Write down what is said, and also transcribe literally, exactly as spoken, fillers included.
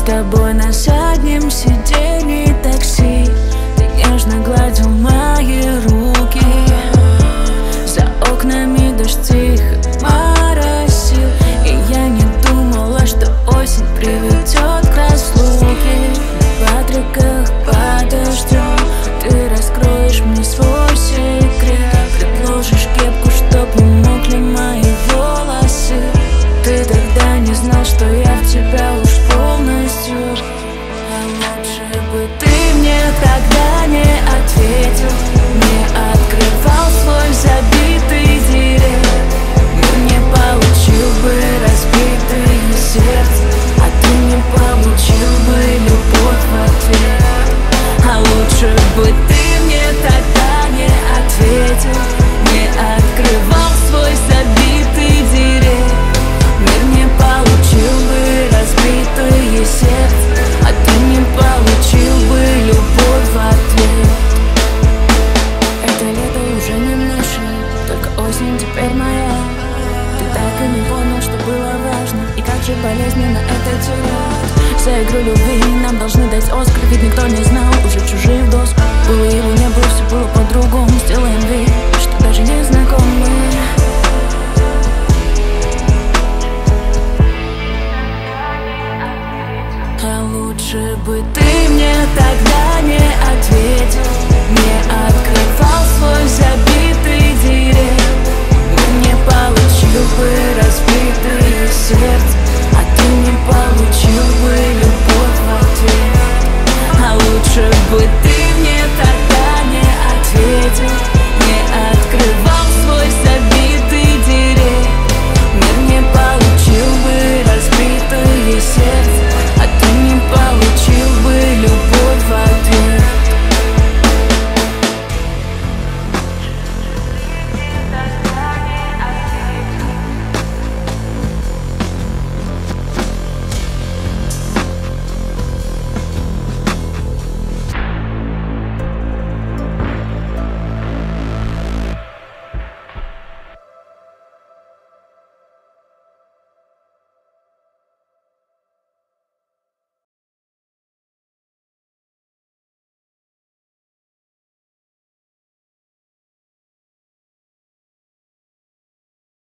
с тобой на заднем сиденье такси. Ты нежно гладил мои руки. За окнами дождь тихо моросил, и я не думала, что осень приведет к разлуке. В отреках под дождем ты раскроешь мне свой секрет. Предложишь кепку, чтоб не мокли мои волосы. Ты тогда не знал, что я в тебя уж полностью. А лучше бы ты мне тогда не ответил, не открывал свой забитый директ. Мир не получил бы разбитое сердце, а ты не получил бы любовь в ответ. А лучше бы ты мне тогда не ответил, не открывал свой забитый директ. Мир не получил бы разбитое сердце, а ты не получил бы любовь в ответ. Это лето уже не наше, только осень теперь моя. Ты так и не понял, что было важно, и как же болезненно это терять. За игру любви нам должны дать Оскар, ведь никто не знал, уже чужие в доску. Было его не было, все было по-другому. Сделаем вид, что даже не знакомы. А лучше бы ты